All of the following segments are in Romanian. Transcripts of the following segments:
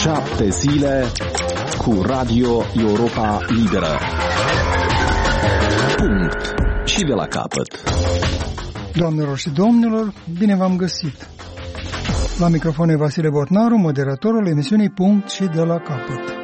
7 zile cu Radio Europa Liberă. Punct. Și de la capăt. Doamnelor și domnilor, bine v-am găsit. La microfon e Vasile Botnaru, moderatorul emisiunii Punct și de la capăt.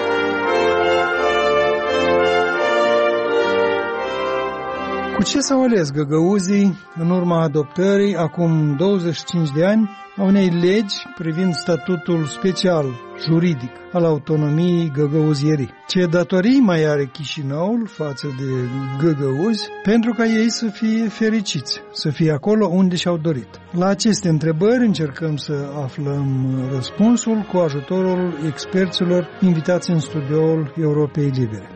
Cu ce s-au ales găgăuzii în urma adoptării, acum 25 de ani, a unei legi privind statutul special, juridic, al autonomiei găgăuzierii? Ce datorii mai are Chișinăul față de găgăuzi pentru ca ei să fie fericiți, să fie acolo unde și-au dorit? La aceste întrebări încercăm să aflăm răspunsul cu ajutorul experților invitați în studioul Europei Libere.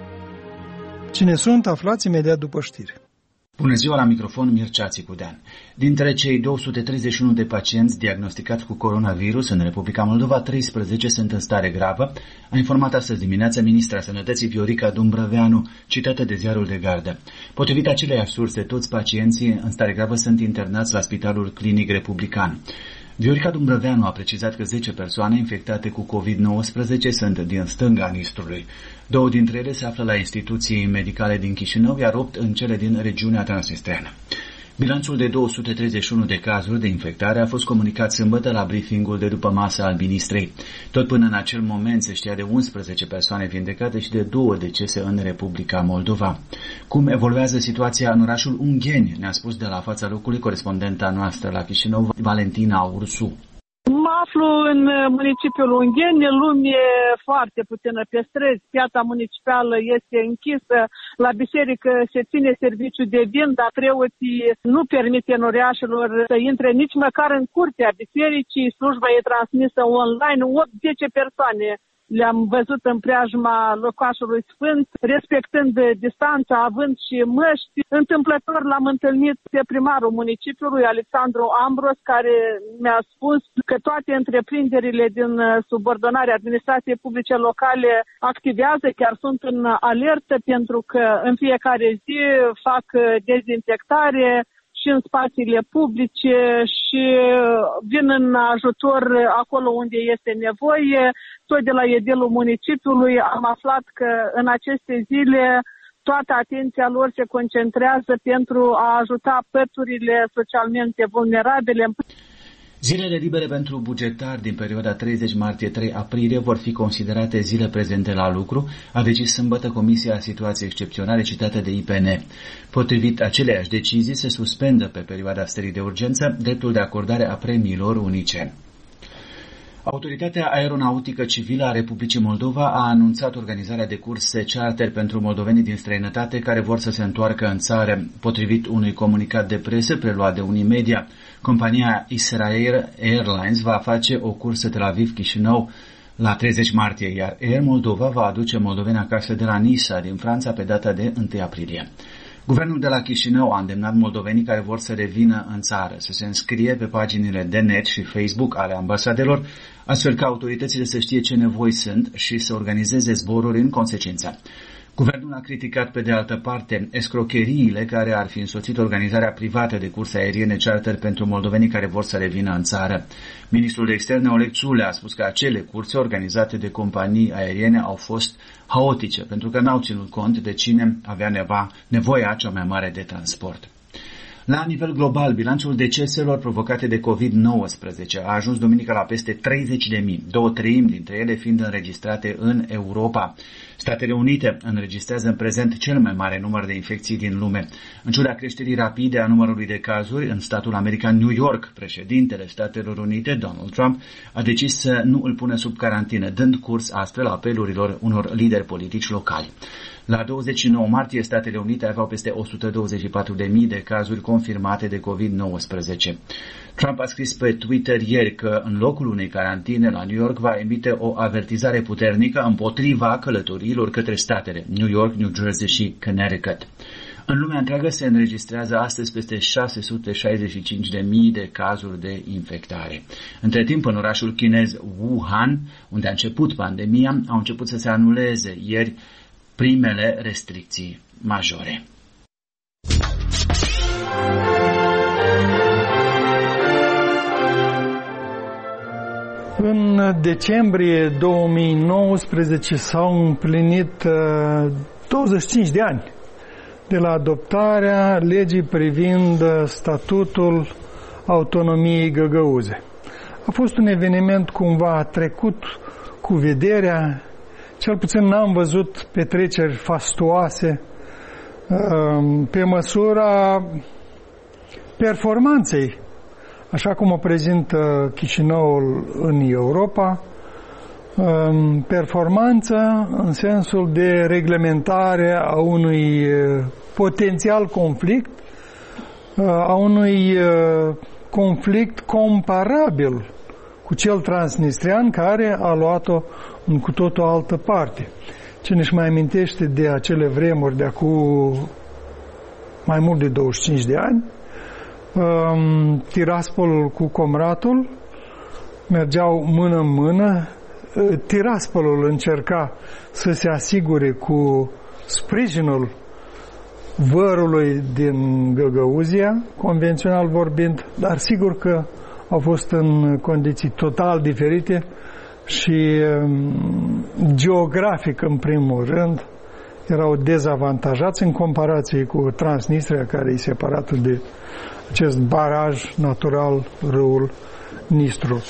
Cine sunt, aflați imediat după știri. Bună ziua, la microfon Mircea Țicudean. Dintre cei 231 de pacienți diagnosticați cu coronavirus în Republica Moldova, 13 sunt în stare gravă, a informat astăzi dimineața ministra Sănătății Viorica Dumbrăveanu, citată de Ziarul de Gardă. Potrivit aceleiași surse, toți pacienții în stare gravă sunt internați la Spitalul Clinic Republican. Viorica Dumbrăveanu a precizat că 10 persoane infectate cu COVID-19 sunt din stânga Nistrului. 2 dintre ele se află la instituții medicale din Chișinău, iar 8 în cele din regiunea transnistreană. Bilanțul de 231 de cazuri de infectare a fost comunicat sâmbătă la briefingul de după masă al ministrei. Tot până în acel moment se știa de 11 persoane vindecate și de 2 decese în Republica Moldova. Cum evoluează situația în orașul Ungheni, ne-a spus de la fața locului corespondenta noastră la Chișinău, Valentina Ursu. Mă aflu în municipiul Ungheni, lume foarte puțină pe străzi, piața municipală este închisă, la biserică se ține serviciu de vin, dar preoții nu permite noriașilor să intre nici măcar în curtea bisericii, slujba e transmisă online, 8-10 persoane le-am văzut în preajma locașului sfânt, respectând distanța, având și măști. Întâmplător l-am întâlnit pe primarul municipiului, Alexandru Ambros, care mi-a spus că toate întreprinderile din subordonarea administrației publice locale activează, chiar sunt în alertă, pentru că în fiecare zi fac dezinfectare și în spațiile publice și vin în ajutor acolo unde este nevoie. Tot de la edelul municipiului am aflat că în aceste zile toată atenția lor se concentrează pentru a ajuta păturile socialmente vulnerabile. Zilele libere pentru bugetari din perioada 30 martie-3 aprilie vor fi considerate zile prezente la lucru, a decis sâmbătă Comisia Situații Excepționale citată de IPN. Potrivit aceleiași decizii, se suspendă pe perioada stării de urgență dreptul de acordare a premiilor unice. Autoritatea Aeronautică Civilă a Republicii Moldova a anunțat organizarea de curse charter pentru moldovenii din străinătate care vor să se întoarcă în țară. Potrivit unui comunicat de presă preluat de Unimedia, compania Israel Airlines va face o cursă Tel Aviv-Chișinău la 30 martie, iar Air Moldova va aduce moldoveni acasă de la Nisa, din Franța, pe data de 1 aprilie. Guvernul de la Chișinău a îndemnat moldovenii care vor să revină în țară să se înscrie pe paginile de net și Facebook ale ambasadelor, astfel că autoritățile să știe ce nevoi sunt și să organizeze zboruri în consecință. Guvernul a criticat pe de altă parte escrocheriile care ar fi însoțit organizarea privată de curse aeriene charter pentru moldovenii care vor să revină în țară. Ministrul de Externe Oleg Țule a spus că acele curse organizate de companii aeriene au fost haotice pentru că n-au ținut cont de cine avea nevoia cea mai mare de transport. La nivel global, bilanțul deceselor provocate de COVID-19 a ajuns duminică la peste 30.000, 2/3 dintre ele fiind înregistrate în Europa. Statele Unite înregistrează în prezent cel mai mare număr de infecții din lume. În ciuda creșterii rapide a numărului de cazuri, în statul american New York, președintele Statelor Unite, Donald Trump, a decis să nu îl pună sub carantină, dând curs astfel apelurilor unor lideri politici locali. La 29 martie, Statele Unite aveau peste 124.000 de cazuri confirmate de COVID-19. Trump a scris pe Twitter ieri că în locul unei carantine la New York va emite o avertizare puternică împotriva călătoriilor către statele New York, New Jersey și Connecticut. În lumea întreagă se înregistrează astăzi peste 665.000 de cazuri de infectare. Între timp, în orașul chinez Wuhan, unde a început pandemia, au început să se anuleze ieri primele restricții majore. În decembrie 2019 s-au împlinit 25 de ani de la adoptarea legii privind statutul autonomiei Găgăuze. A fost un eveniment cumva trecut cu vederea, cel puțin n-am văzut petreceri fastuoase pe măsura performanței, așa cum o prezintă Chișinăul în Europa, performanță în sensul de reglementare a unui potențial conflict, a unui conflict comparabil cu cel transnistrian, care a luat-o în cu totul altă parte. Cine își mai amintește de acele vremuri de acum mai mult de 25 de ani, Tiraspolul cu Comratul mergeau mână în mână. Tiraspolul încerca să se asigure cu sprijinul vărului din Găgăuzia, convențional vorbind, dar sigur că au fost în condiții total diferite și geografic, în primul rând, erau dezavantajați în comparație cu Transnistria, care e separată de acest baraj natural, râul Nistru.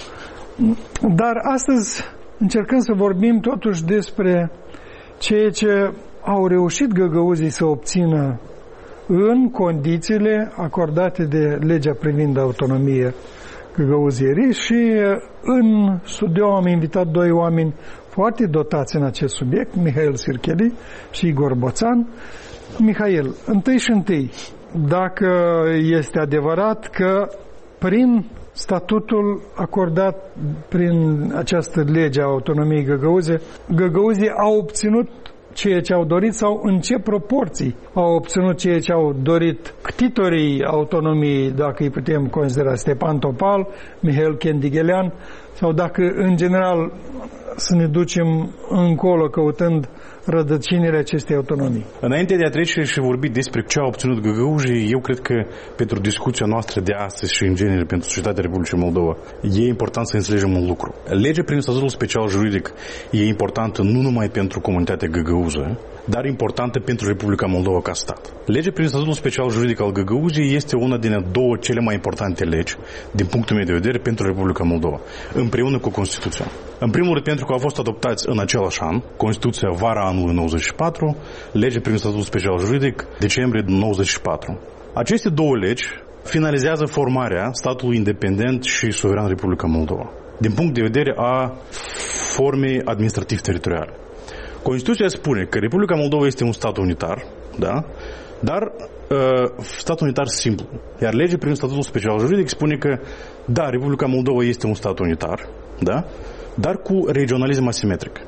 Dar astăzi încercăm să vorbim totuși despre ceea ce au reușit găgăuzii să obțină în condițiile acordate de legea privind autonomie găgăuzierii, și în studio am invitat doi oameni foarte dotați în acest subiect, Mihail Sircheli și Igor Boțan. Mihail, întâi, dacă este adevărat că prin statutul acordat prin această lege a autonomiei Găgăuze, găgăuzii au obținut ceea ce au dorit, sau în ce proporții au obținut ceea ce au dorit ctitorii autonomiei, dacă îi putem considera Stepan Topal, Mihail Kendighelean, sau dacă în general să ne ducem încolo căutând rădăcinile acestei autonomii. Înainte de a trece și vorbi despre ce au obținut găgăuzii, eu cred că pentru discuția noastră de astăzi și în genere pentru societatea Republicii Moldova e important să înțelegem un lucru. Legea prin statutul special juridic e importantă nu numai pentru comunitatea găgăuză, dar importantă pentru Republica Moldova ca stat. Legea prin statutul special juridic al Găgăuziei este una din două cele mai importante legi, din punctul meu de vedere, pentru Republica Moldova, împreună cu Constituția. În primul rând pentru că au fost adoptați în același an, Constituția vara anului 94, legea prin statutul special juridic, decembrie 94. Aceste două legi finalizează formarea statului independent și suveran Republica Moldova, din punct de vedere a formei administrativ-teritoriale. Constituția spune că Republica Moldova este un stat unitar, da? Dar stat unitar simplu. Iar legea prin statutul special juridic spune că, da, Republica Moldova este un stat unitar, da? Dar cu regionalism asimetric.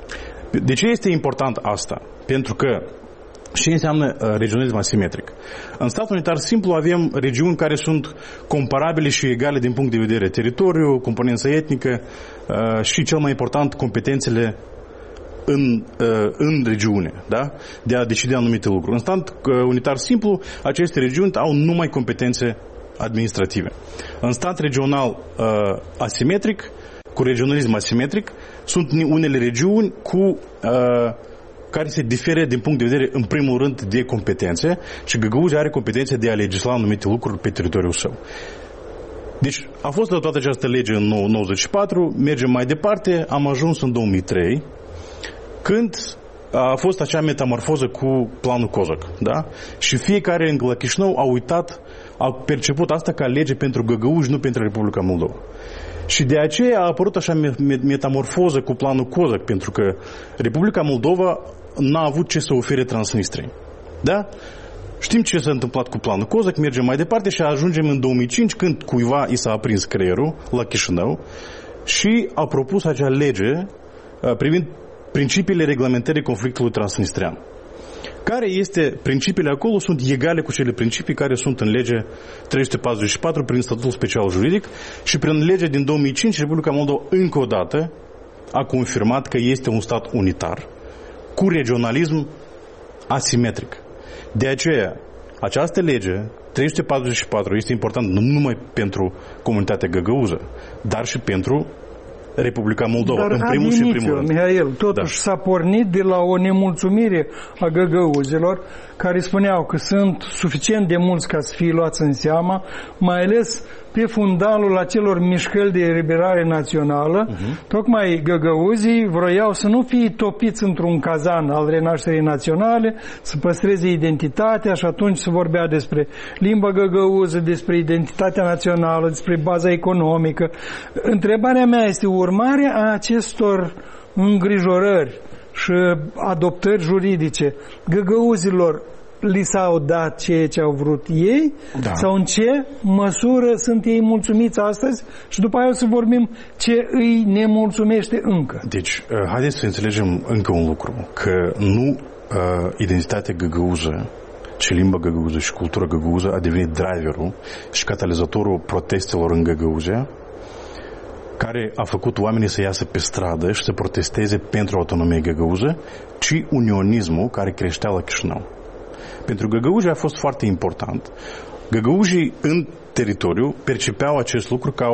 De ce este important asta? Pentru că ce înseamnă regionalism asimetric? În statul unitar simplu avem regiuni care sunt comparabile și egale din punct de vedere teritoriu, componență etnică și, cel mai important, competențele în regiune, da? De a decide anumite lucruri. În stat unitar simplu, aceste regiuni au numai competențe administrative. În stat regional asimetric, cu regionalism asimetric, sunt unele regiuni care se diferă din punct de vedere, în primul rând, de competențe, și Găgăuzia are competențe de a legisla anumite lucruri pe teritoriul său. Deci a fost adoptată această lege în 94, mergem mai departe, am ajuns în 2003, când a fost acea metamorfoză cu planul Cozac, da? Și fiecare la Chișinău a perceput asta ca lege pentru găgăuși, nu pentru Republica Moldova. Și de aceea a apărut așa metamorfoză cu planul Cozac, pentru că Republica Moldova n-a avut ce să ofere Transnistriei. Da? Știm ce s-a întâmplat cu planul Cozac, mergem mai departe și ajungem în 2005, când cuiva i s-a aprins creierul la Chișinău și a propus acea lege privind principiile reglementării conflictului transnistrian. Care este principiile acolo? Sunt egale cu cele principii care sunt în legea 344 prin statutul special juridic, și prin legea din 2005 Republica Moldova încă o dată a confirmat că este un stat unitar cu regionalism asimetric. De aceea, această lege 344 este importantă nu numai pentru comunitatea găgăuză, dar și pentru Republica Moldova, Dar în primul și primul rând. Mihail, totuși s-a pornit de la o nemulțumire a găgăuzilor care spuneau că sunt suficient de mulți ca să fie luați în seama, mai ales pe fundalul acelor mișcări de eliberare națională. Tocmai găgăuzii vroiau să nu fie topiți într-un cazan al renașterii naționale, să păstreze identitatea și atunci se vorbea despre limba găgăuză, despre identitatea națională, despre baza economică. Întrebarea mea este urmarea acestor îngrijorări și adoptări juridice. Găgăuzilor li s-au dat ceea ce au vrut ei, sau în ce măsură sunt ei mulțumiți astăzi și după aia o să vorbim ce îi nemulțumește încă. Deci, haideți să înțelegem încă un lucru, că nu identitatea găgăuză, ci limba găgăuză și cultura găgăuză a devenit driverul și catalizatorul protestelor în Găgăuzia, care a făcut oamenii să iasă pe stradă și să protesteze pentru autonomia găgăuză, ci unionismul care creștea la Chișinău. Pentru găgăuzii a fost foarte important. Găgăuzii în teritoriu percepeau acest lucru ca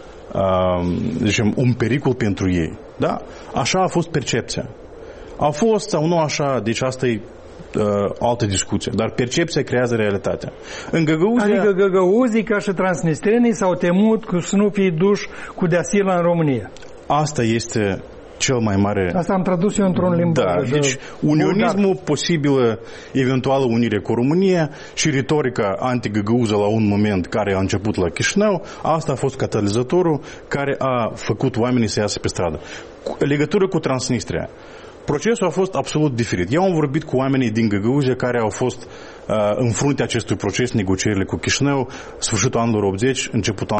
un pericol pentru ei. Da? Așa a fost percepția. A fost sau nu așa, deci asta e altă discuție, dar percepția creează realitatea. În Găgăuzia... Adică găgăuzii ca și transnistrenii s-au temut că să nu fie duși cu deasila în România. Asta este cel mai mare... Asta am tradus eu într-un limbaj. Da, deci unionismul, posibilă eventuală unire cu România și retorica anti-găgăuză la un moment care a început la Chișinău, asta a fost catalizatorul care a făcut oamenii să iasă pe stradă. Legătură cu Transnistria. Procesul a fost absolut diferit. Eu am vorbit cu oamenii din Găgăuzia care au fost în fruntea acestui proces, negocierile cu Chișinău, sfârșitul anilor 80, începutul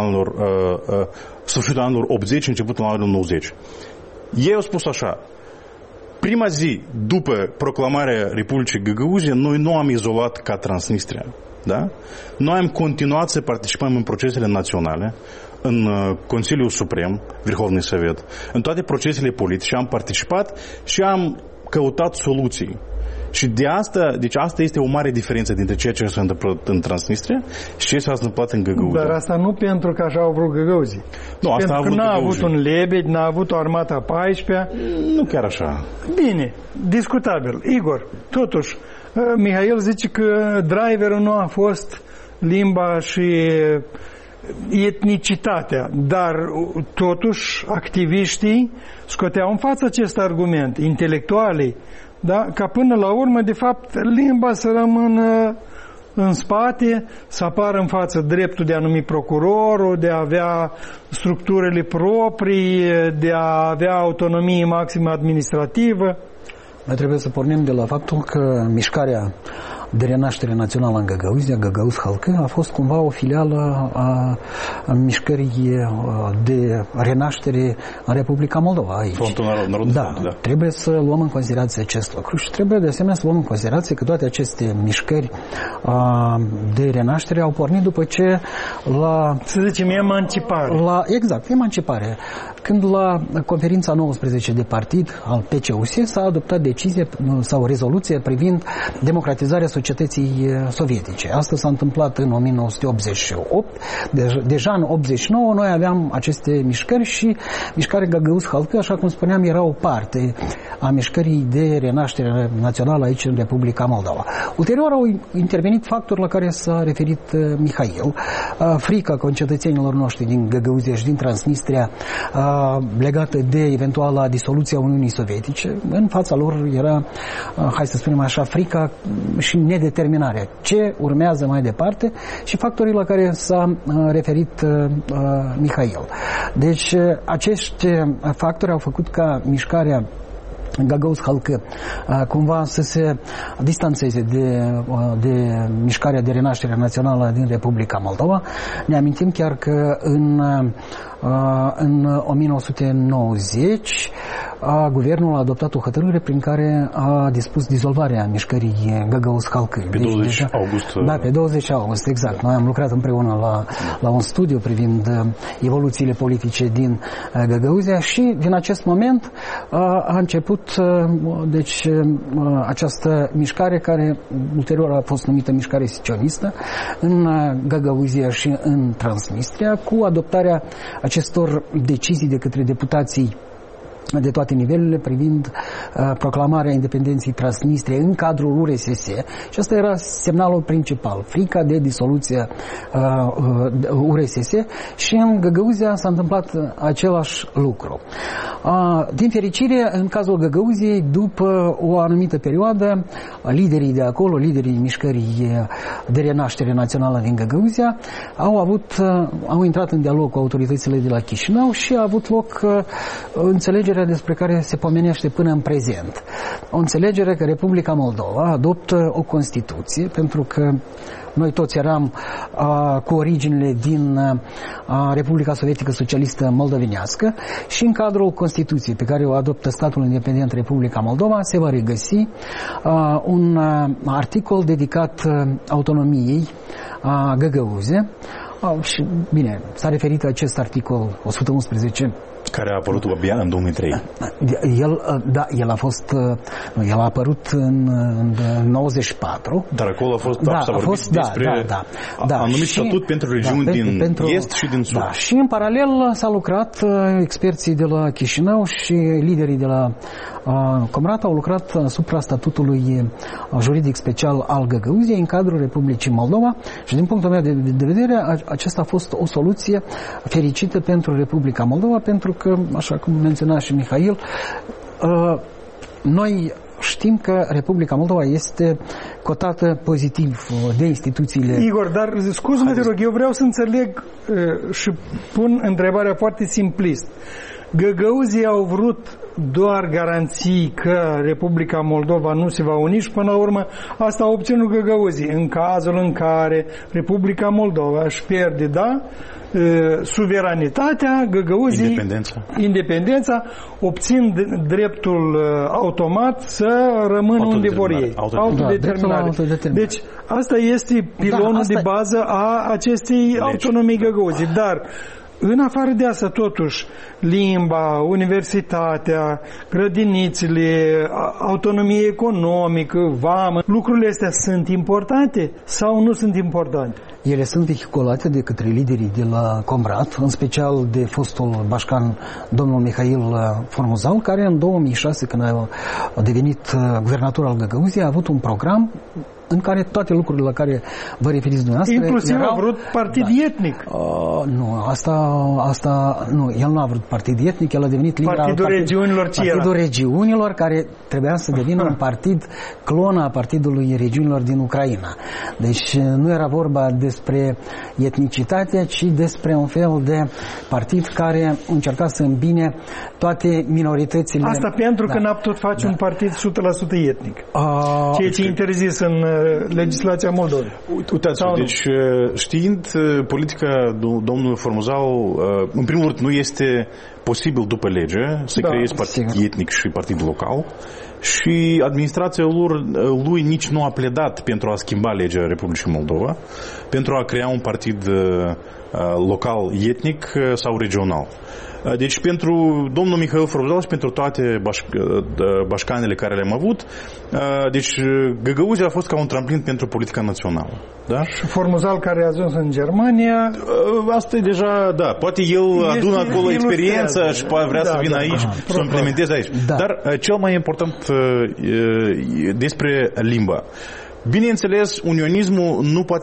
anilor 80, începutul anilor 90. Ei au spus așa: prima zi după proclamarea Republicii Găgăuzia, noi nu am izolat ca Transnistria. Da? Noi am continuat să participăm în procesele naționale, în Consiliul Suprem, Verhovный Sovet, în toate procesele politice am participat și am căutat soluții. Și deci asta este o mare diferență dintre ceea ce s-a întâmplat în Transnistria și ce s-a întâmplat în Găgăuzia. Dar asta nu pentru că așa au vrut găgăuzii. Nu, asta pentru că n-a avut un Lebed, n-a avut o armată a 14-a. Nu chiar așa. Bine, discutabil. Igor, totuși, Mihail zice că driverul nu a fost limba și etnicitatea, dar totuși activiștii scoteau în față acest argument, intelectualii, da? Ca până la urmă, de fapt, limba să rămână în spate, să apară în față dreptul de a numi procurorul, de a avea structurile proprii, de a avea autonomie maximă administrativă. Noi trebuie să pornim de la faptul că mișcarea de renaștere națională în Găgăuzia, Găgăuz Halcă, a fost cumva o filială a mișcării de renaștere în Republica Moldova aici. Frontul Narodului. Da, trebuie să luăm în considerație acest lucru și trebuie de asemenea să luăm în considerație că toate aceste mișcări de renaștere au pornit după ce să zicem, emancipare. Exact, emancipare. Când la conferința 19 de partid al PCUS s-a adoptat decizie sau rezoluție privind democratizarea societății sovietice. Asta s-a întâmplat în 1988. Deja în 89 noi aveam aceste mișcări și mișcarea Găgăuz Halcă, așa cum spuneam, era o parte a mișcării de renaștere națională aici în Republica Moldova. Ulterior au intervenit factori la care s-a referit Mihail. Frica concetățenilor noștri din Găgăuzia și din Transnistria legată de eventuala disoluție a Uniunii Sovietice. În fața lor era, hai să spunem așa, frica și nedeterminarea. Ce urmează mai departe și factorii la care s-a referit Mihail. Deci acești factori au făcut ca mișcarea Găgăuz Halcă cumva să se distanțeze de mișcarea de renaștere națională din Republica Moldova. Ne amintim chiar că în 1990 guvernul a adoptat o hotărâre prin care a dispus dizolvarea mișcării Găgăuz-Halcâi. Pe 20 august. Da, pe 20 august, exact. Noi am lucrat împreună la un studiu privind evoluțiile politice din Găgăuzia și din acest moment a început această mișcare care ulterior a fost numită mișcare secesionistă în Găgăuzia și în Transnistria, cu adoptarea acestor decizii de către deputații de toate nivelurile privind proclamarea independenței Transnistriei în cadrul URSS, și asta era semnalul principal, frica de disoluție URSS, și în Găgăuzia s-a întâmplat același lucru. Din fericire, în cazul Găgăuziei, după o anumită perioadă, liderii de acolo, liderii mișcării de renaștere națională din Găgăuzia, au intrat în dialog cu autoritățile de la Chișinău și a avut loc înțelegerea despre care se pomenește până în prezent. O înțelegere că Republica Moldova adoptă o Constituție, pentru că noi toți eram cu originile din Republica Sovietică Socialistă Moldovenească și în cadrul Constituției pe care o adoptă statul independent Republica Moldova se va regăsi un articol dedicat autonomiei Găgăuze. Și, bine, s-a referit acest articol 111 care a apărut abia în 2003. El a apărut în 94. Dar acolo a fost despre anumit statut pentru regiuni din est și din sud. Da, și în paralel s-a lucrat, experții de la Chișinău și liderii de la Comrat au lucrat asupra statutului juridic special al Găgăuziei în cadrul Republicii Moldova și din punctul meu de vedere acesta a fost o soluție fericită pentru Republica Moldova, pentru că, așa cum menționa și Mihail, noi știm că Republica Moldova este cotată pozitiv de instituțiile... Igor, dar scuze-mă, te rog, eu vreau să înțeleg și pun întrebarea foarte simplist. Găgăuzii au vrut doar garanții că Republica Moldova nu se va uni și până la urmă asta a obținut Găgăuzii. În cazul în care Republica Moldova își pierde, suveranitatea, Găgăuzii, independența, obțin dreptul automat să rămână unde vor ei. Autodeterminare. Deci asta este pilonul de bază a acestei autonomii Găgăuzii. Dar în afară de asta, totuși, limba, universitatea, grădinițele, autonomie economică, vamă, lucrurile astea sunt importante sau nu sunt importante? Ele sunt vehiculate de către liderii de la Comrat, în special de fostul bașcan domnul Mihail Formuzal, care în 2006, când a devenit guvernator al Găgăuziei, a avut un program în care toate lucrurile la care vă referiți dumneavoastră inclusiv a vrut partid etnic. Nu, asta nu, el nu a vrut partid etnic, el a devenit lider Partidul Regiunilor. Partidul Regiunilor, care trebuia să devină un partid clon a Partidului Regiunilor din Ucraina. Deci nu era vorba despre etnicitate, ci despre un fel de partid care încerca să îmbine toate minoritățile. Asta pentru că n-a putut face un partid 100% etnic. Ceea ce e interzis în legislația Moldovei. Uitați-vă, deci știind politica domnului Formuzau, în primul rând nu este posibil după lege să creezi partid etnic și partid local și administrația lui nici nu a pledat pentru a schimba legea Republicii Moldova, pentru a crea un partid local etnic sau regional. Deci pentru domnul Mihail Formuzal și pentru toate bașcanele care le-am avut, deci Găgăuzia a fost ca un tramplin pentru politica națională. Da? Și Formuzal care a ajuns în Germania... Asta e deja, poate el adună acolo experiența și vrea să vină aici să o implementeze aici. Dar cel mai important despre limba. Bineînțeles, unionismul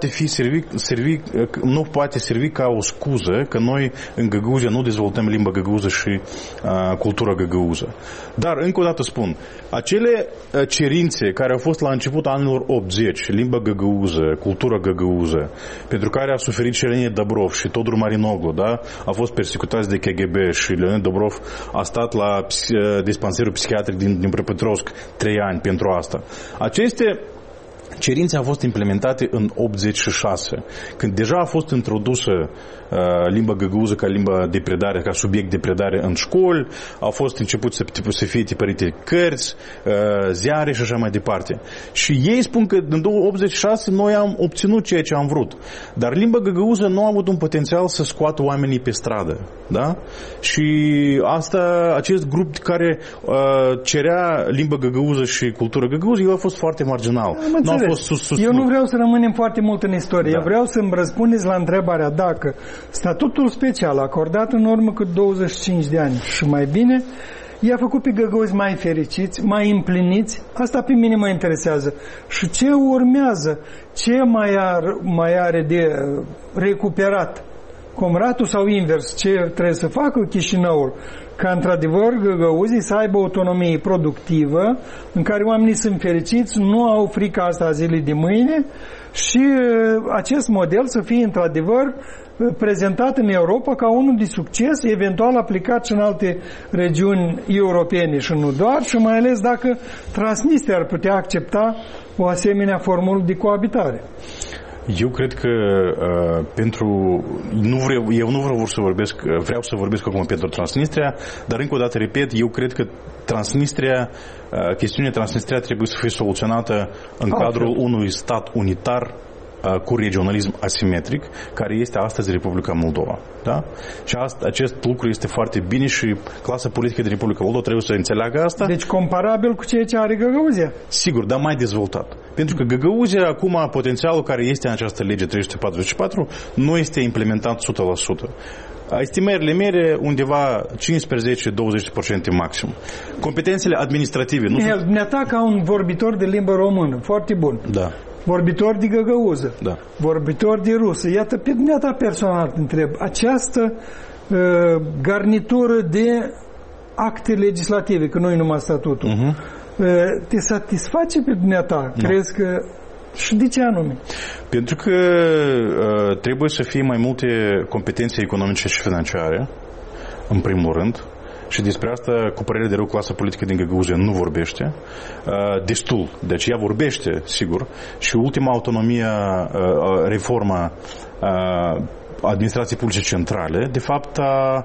nu poate servi ca o scuză că noi în Găgăuzia nu dezvoltăm limba găgăuză și cultura găgăuză. Dar, încă o dată spun, acele cerințe care au fost la începutul anilor 80, limba găgăuză, cultura găgăuză, pentru care a suferit și Leonid Dobrov și Todor Marinoglu, a fost persecutați de KGB și Leonid Dobrov a stat la dispanserul psihiatric din Dnipropetrovsk 3 ani pentru asta. Aceste cerințe au fost implementate în 86, când deja a fost introdusă limba găgăuză ca limba de predare, ca subiect de predare în școli, au fost început să fie tipărite cărți, ziare și așa mai departe. Și ei spun că în 86 noi am obținut ceea ce am vrut, dar limba găgăuză nu a avut un potențial să scoată oamenii pe stradă, da? Și acest grup care cerea limba găgăuză și cultură găgăuză, el a fost foarte marginal. Nu a fost susținut. Eu nu vreau să rămânem foarte mult în istorie. Da. Eu vreau să-mi răspundeți la întrebarea dacă statutul special acordat în urmă cu 25 de ani și mai bine i-a făcut pe găgăuzi mai fericiți, mai împliniți. Asta pe mine mă interesează. Și ce urmează? Ce mai are de recuperat? Comratul sau invers? Ce trebuie să facă Chișinăul? Ca într-adevăr găgăuzii să aibă autonomie productivă în care oamenii sunt fericiți, nu au frica asta a zilei de mâine și acest model să fie într-adevăr prezentat în Europa ca unul de succes, eventual aplicat și în alte regiuni europene și nu doar, și mai ales dacă Transnistria ar putea accepta o asemenea formulă de coabitare. Eu cred că vreau să vorbesc acum pentru Transnistria, dar încă o dată repet, eu cred că chestiunea Transnistria trebuie să fie soluționată în cadrul unui stat unitar cu regionalism asimetric, care este astăzi Republica Moldova. Da? Și acest lucru este foarte bine și clasa politică din Republica Moldova trebuie să înțeleagă asta. Deci comparabil cu ceea ce are Găgăuzia. Sigur, dar mai dezvoltat. Pentru că Găgăuzia, acum, potențialul care este în această lege 344 nu este implementat 100%. Estimările mele undeva 15-20% maxim. Competențele administrative nu sunt... Dumneata ca un vorbitor de limbă română, foarte bun. Da. Vorbitor de găgăuză, da. Vorbitor de rusă. Iată, pe dumneata personal te întreb, această garnitură de acte legislative, că nu e numai statutul, te satisface pe dumneata? No. Crezi că... Și de ce anume? Pentru că trebuie să fie mai multe competențe economice și financiare, în primul rând. Și despre asta, cu părere de rău, clasa politică din Găgăuzia nu vorbește destul. Deci ea vorbește, sigur, și ultima autonomie, reforma administrației publice centrale, de fapt a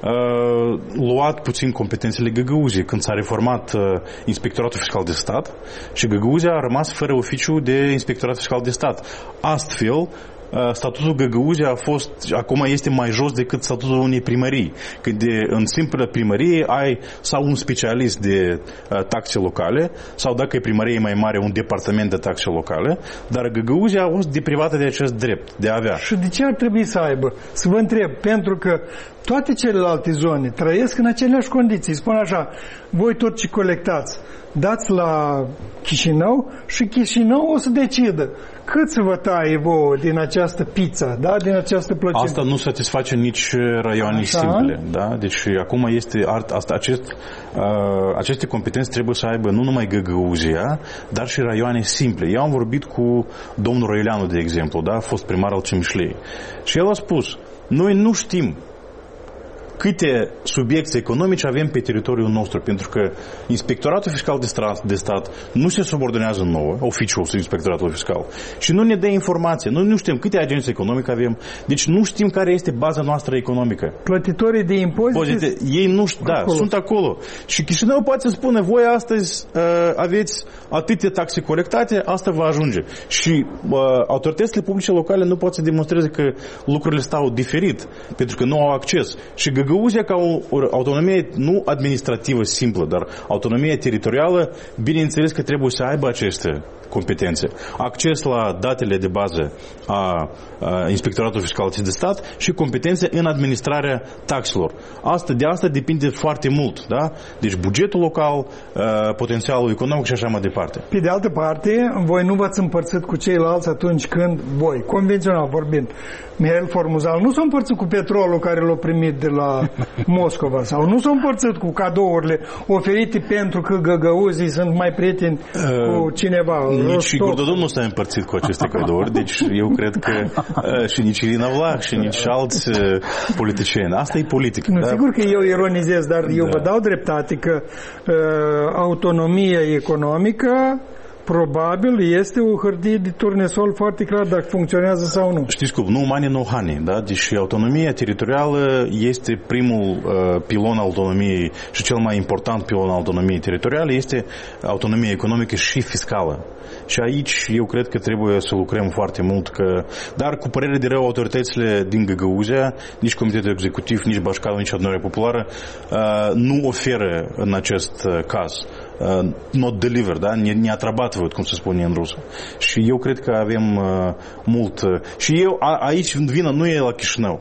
luat puțin competențele Găgăuziei când s-a reformat Inspectoratul Fiscal de Stat și Găgăuzia a rămas fără oficiu de Inspectorat Fiscal de Stat. Astfel, statutul Găgăuzia acum este mai jos decât statutul unei primării. Când în simplă primărie ai sau un specialist de taxe locale sau dacă e primărie mai mare, un departament de taxe locale, dar Găgăuzia a fost deprivată de acest drept, de a avea. Și de ce ar trebui să aibă? Să vă întreb, pentru că toate celelalte zone trăiesc în aceleași condiții. Spun așa, voi tot ce colectați, dați la Chișinău și Chișinău o să decidă cât să vă taie vouă din această pizza, da? Din această plăcere. Asta nu satisface nici raioane simple. Da? Deci acum este aceste competențe trebuie să aibă nu numai Găgăuzia, dar și raioane simple. Eu am vorbit cu domnul Răileanu, de exemplu, da? A fost primar al Cimișlei. Și el a spus, noi nu știm câte subiecte economice avem pe teritoriul nostru, pentru că Inspectoratul Fiscal de Stat nu se subordonează nouă, oficiul Inspectoratul Fiscal, și nu ne dă informație. Noi nu știm câte agenții economice avem, deci nu știm care este baza noastră economică. Plătitorii de impozite? Ei nu știu, da, sunt acolo. Și Chișinău poate să spună, voi astăzi aveți atâtea taxe colectate, asta va ajunge. Și autoritățile publice locale nu pot să demonstreze că lucrurile stau diferit, pentru că nu au acces. Și Găgăuzia, ca o autonomie nu administrativă simplă, dar autonomie teritorială, bineînțeles că trebuie să aibă aceste competențe. Acces la datele de bază a Inspectoratului Fiscal de Stat și competențe în administrarea taxelor. De asta depinde foarte mult, da? Deci bugetul local, potențialul economic și așa mai departe. Pe de altă parte, voi nu v-ați împărțit cu ceilalți atunci când voi, convențional vorbind, Mihail Formuzal, nu s-a împărțit cu petrolul care l-a primit de la Moscova sau nu s-a împărțit cu cadourile oferite pentru că găgăuzii sunt mai prieteni cu cineva. Nici Gurdodon nu s-a împărțit cu aceste cadouri, deci eu cred că și nici Irina Vlah și nici alți politicieni. Asta e politică. Nu, da? Sigur că eu ironizez, dar eu vă dau dreptate că autonomia economică probabil este o hârtie de turnesol foarte clar dacă funcționează sau nu. Știți cum, no money, no honey, da? Deci autonomia teritorială este primul pilon al autonomiei și cel mai important pilon al autonomiei teritoriale este autonomia economică și fiscală. Și aici eu cred că trebuie să lucrăm foarte mult, dar cu părere de rău autoritățile din Găgăuzia, nici Comitetul Executiv, nici Bașcalul, nici Adunarea Populară nu oferă în acest caz not deliver, da? Не отрабатывают, cum se spune în rusă. Și eu cred că avem mult. Și eu aici vina nu e la Chișinău.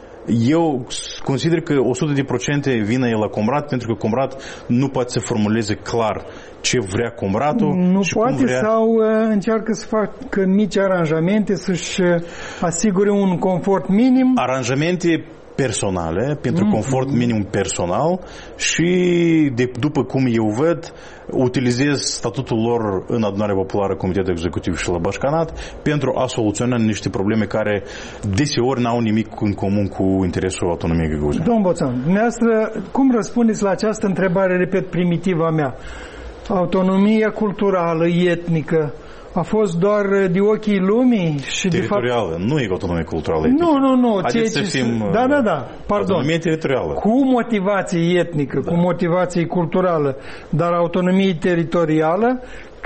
Eu consider că 100% vina e la Comrat, pentru că Comrat nu poate să formuleze clar ce vrea Comratul nu și poate cum vrea. Sau încearcă să facă mici aranjamente, să-și asigure un confort minim. Aranjamente personale, pentru confort minim personal și după cum eu văd, utilizez statutul lor în Adunarea Populară, Comitetul Executiv și la Bașcanat pentru a soluționa niște probleme care deseori n-au nimic în comun cu interesul autonomiei Găgăuzean. Domnul Boțan, dumneavoastră, cum răspundeți la această întrebare, repet, primitivă a mea? Autonomia culturală, etnică, a fost doar de ochii lumii și teritorială, de fapt... nu e autonomie culturală etnică. Nu. Haideți să fim... Da, pardon. Autonomie teritorială. Cu motivație etnică, cu motivație culturală, dar autonomie teritorială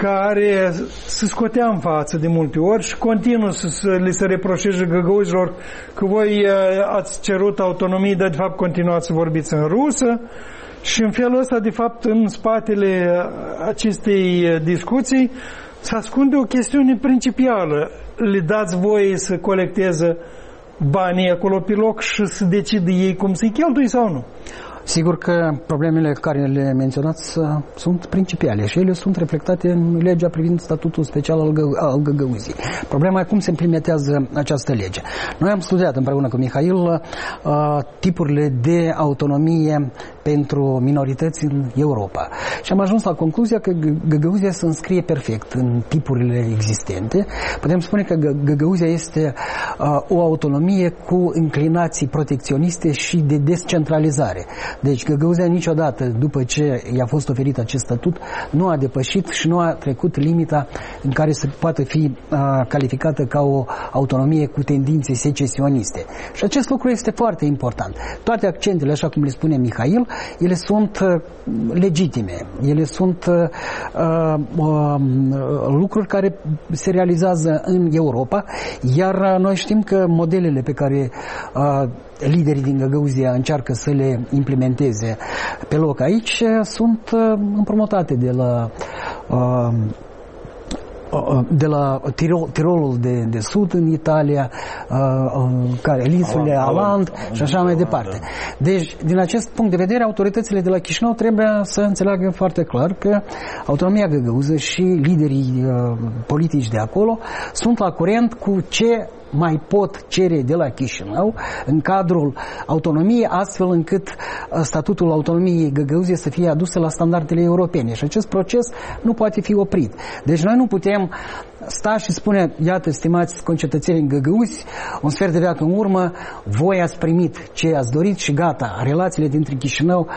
care se scotea în față de multe ori și continuă să li se reproșeze găgăuzilor că voi ați cerut autonomie, dar de fapt continuați să vorbiți în rusă. Și în felul ăsta, de fapt, în spatele acestei discuții se ascunde o chestiune principială. Le dați voie să colecteze banii acolo pe loc și să decidă ei cum să-i cheltui sau nu? Sigur că problemele care le menționați sunt principiale și ele sunt reflectate în legea privind statutul special al Găgăuziei. Problema e cum se implementează această lege. Noi am studiat împreună cu Mihail tipurile de autonomie pentru minorități în Europa și am ajuns la concluzia că Găgăuzia se înscrie perfect în tipurile existente. Putem spune că Găgăuzia este o autonomie cu inclinații protecționiste și de descentralizare. Deci Găgăuzia niciodată, după ce i-a fost oferit acest statut, nu a depășit și nu a trecut limita în care se poate fi calificată ca o autonomie cu tendințe secesioniste. Și acest lucru este foarte important. Toate accentele, așa cum le spune Mihail, ele sunt legitime. Ele sunt lucruri care se realizează în Europa, iar noi știm că modelele pe care liderii din Găgăuzia încearcă să le implementeze pe loc aici sunt împrumutate de la Tirolul de sud în Italia, insulele Aland și așa mai departe. Deci, din acest punct de vedere, autoritățile de la Chișinău trebuie să înțeleagă foarte clar că autonomia găgăuză și liderii politici de acolo sunt la curent cu ce mai pot cere de la Chișinău în cadrul autonomiei, astfel încât statutul autonomiei Găgăuziei să fie adus la standardele europene. Și acest proces nu poate fi oprit. Deci noi nu putem sta și spune, iată, stimați concetățenii Găgăuzi, un sfert de veac în urmă, voi ați primit ce ați dorit și gata, relațiile dintre Chișinău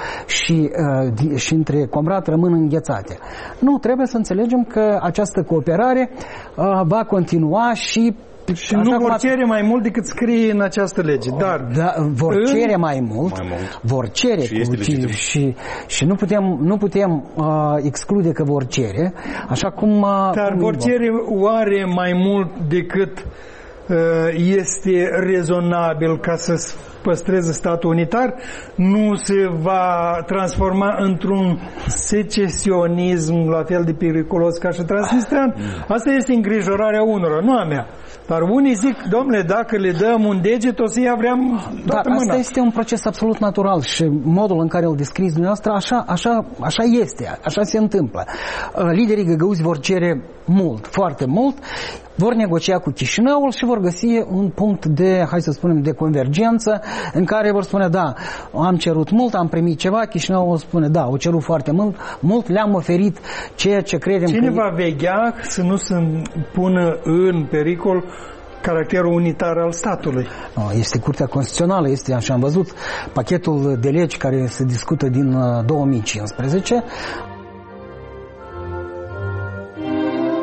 și între Comrat rămân înghețate. Nu, trebuie să înțelegem că această cooperare va continua și nu vor cere mai mult decât scrie în această lege. Dar vor cere mai mult. Vor cere și nu putem exclude că vor cere, așa cum dar vor cere oare mai mult decât este rezonabil ca să păstreze statul unitar? Nu se va transforma într-un secesionism la fel de periculos ca și Transnistria? Asta este îngrijorarea unora, nu a mea. Dar unii zic, domnule, dacă le dăm un deget, o să ia vreau toată mâna. Asta este un proces absolut natural și modul în care îl descriți dumneavoastră, așa este, așa se întâmplă. Liderii găgăuzi vor cere mult, foarte mult, vor negocia cu Chișinăul și vor găsi un punct de, hai să spunem, de convergență în care vor spune, da, am cerut mult, am primit ceva, Chișinăul spune, da, au cerut foarte mult, le-am oferit ceea ce credem. Cine va veghea să nu se pună în pericol caracterul unitar al statului? Este Curtea Constituțională, este, așa am văzut, pachetul de legi care se discută din 2015.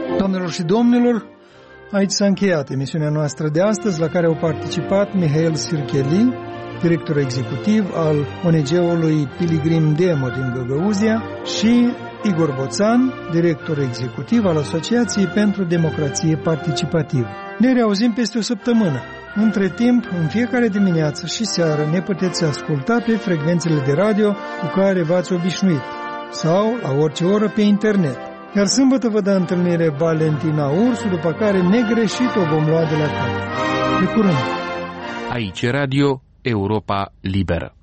Doamnelor și domnilor, aici s-a încheiat emisiunea noastră de astăzi, la care au participat Mihail Sircheli, director executiv al ONG-ului Pilgrim Demo din Găgăuzia, și Igor Boțan, director executiv al Asociației pentru Democrație Participativă. Ne reauzim peste o săptămână. Între timp, în fiecare dimineață și seară ne puteți asculta pe frecvențele de radio cu care v-ați obișnuit sau la orice oră pe internet. Iar sâmbătă vă dă întâlnire Valentina Ursu, după care negreșit o vom lua de la cap. De curând! Aici Radio Europa Liberă.